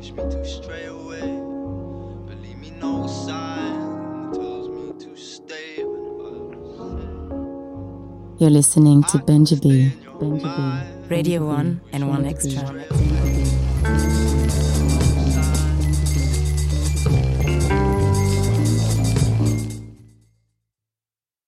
teach me to stray away. Believe me, no sign tells me to stay when You're listening to Benji B. Benji B. Radio 1 and 1 Extra.